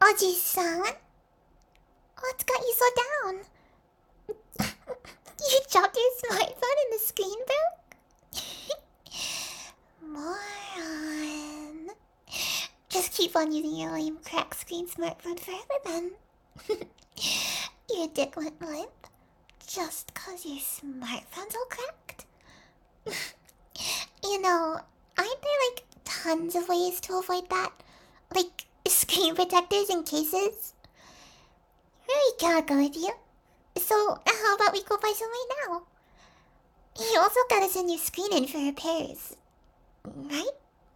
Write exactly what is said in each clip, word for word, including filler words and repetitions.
Oji-san, what's got you so down? You dropped your smartphone and the screen broke? Moron. Just keep on using your lame crack screen smartphone forever then. Your dick went limp just cause your smartphone's all cracked. You know, aren't there like tons of ways to avoid that? Like screen protectors and cases? Really can't go with you. So how about we go buy some right now? You also gotta send your screen in for repairs, right?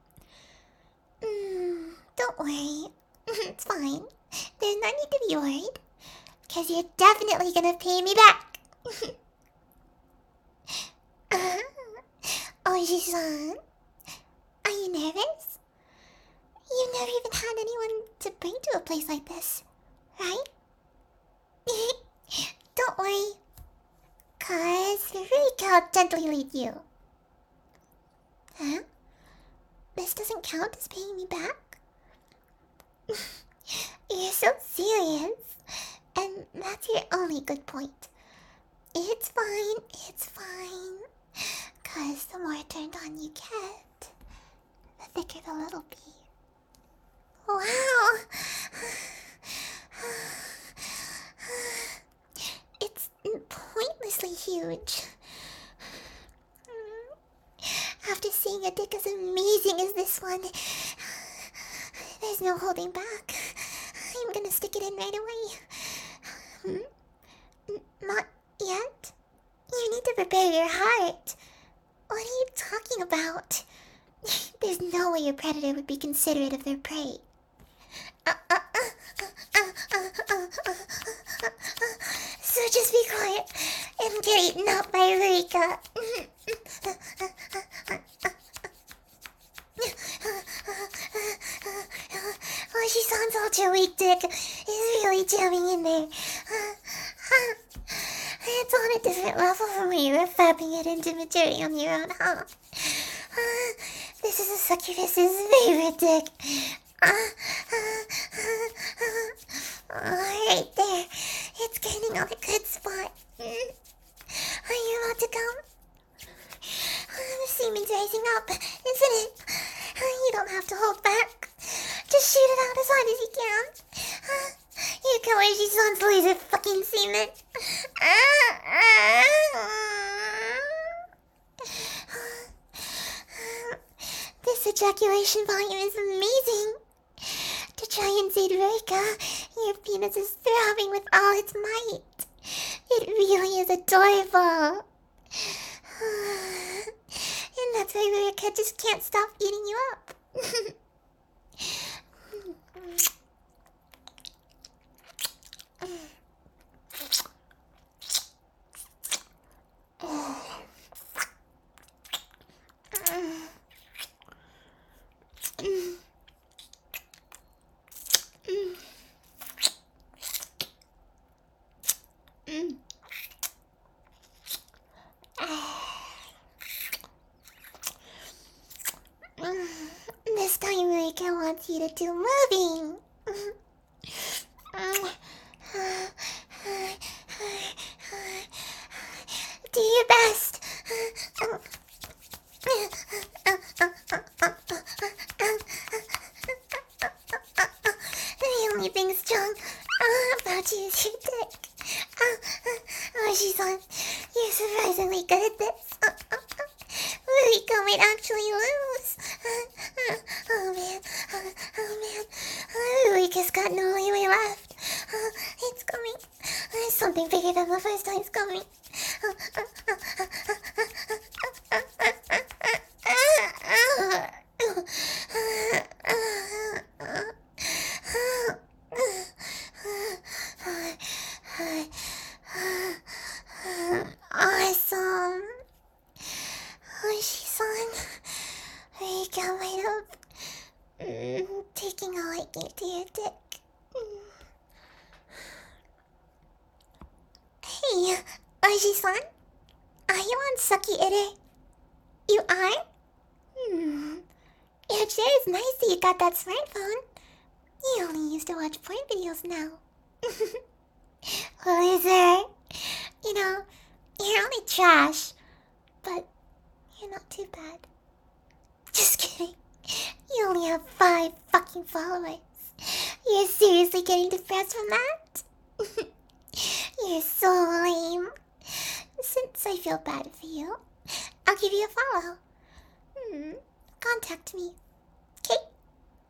Mm, don't worry. It's fine. There's no need to be worried. Cause you're definitely gonna pay me back. uh, Oji-san, are you nervous? You've never even had anyone to bring to a place like this, right? Don't worry. Cause Rika will gently lead you. Huh? This doesn't count as paying me back? You're so serious. And that's your only good point. It's fine, it's fine. Cause the more turned on you get, the thicker the little bee. Wow! It's pointlessly huge. After seeing a dick as amazing as this one, there's no holding back. I'm gonna stick it in right away. Hmm? Not yet? You need to prepare your heart. What are you talking about? There's no way a predator would be considerate of their prey. Uh, uh, uh, uh, uh, uh, uh, so just be quiet and get eaten up by Rika. Oh, she sounds ultra weak, dick. It's really jamming in there. It's on a different level from when you were fapping it into material on your own, huh? This is a succubus's favorite dick. Right there. It's getting on a good spot. Are you about to come? The semen's rising up, isn't it? You don't have to hold back. Just shoot it out as hard as you can. You can wear your son's laser fucking semen. This ejaculation volume is amazing. To try and say to Rika, your penis is throbbing with all its might. It really is adorable. And that's why Rika just can't stop eating you up. This time Rika wants you to do moving. Do your best. The only thing strong about you is your dick. Oh, she's on. You're surprisingly good at this. Rika might actually lose. Oh man, oh man. Rika's got no leeway left. It's coming. There's something bigger than the first time's coming. Awesome. Oh, she's on. Rika might have mm, taking a liking to your dick. Mm. Hey, Oji-san? Are you on Sucky Ere? You are? Hmm. Your chair is nice that you got that smartphone. You only used to watch porn videos now. Loser. You know, you're only trash, but you're not too bad. Just kidding. You only have five fucking followers. You're seriously getting depressed from that? You're so lame. Since I feel bad for you, I'll give you a follow. Hmm. Contact me.